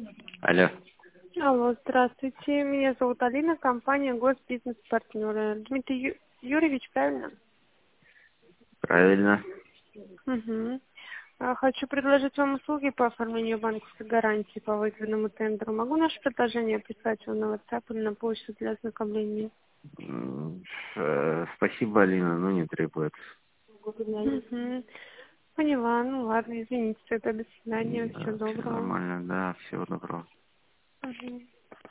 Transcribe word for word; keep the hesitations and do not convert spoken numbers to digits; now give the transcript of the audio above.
Алло. Алло, здравствуйте. Меня зовут Алина, компания Госбизнес-партнеры. Дмитрий Ю- Юрьевич, правильно? Правильно. Угу. Хочу предложить вам услуги по оформлению банковской гарантии по выигранному тендеру. Могу наше предложение прислать вам на WhatsApp или на почту для ознакомления? М, э, Спасибо, Алина, но не требуется. Угу. Поняла. Ну ладно, извините, тогда до свидания. Всего Да, все доброго. нормально, да, всего доброго. Мгм.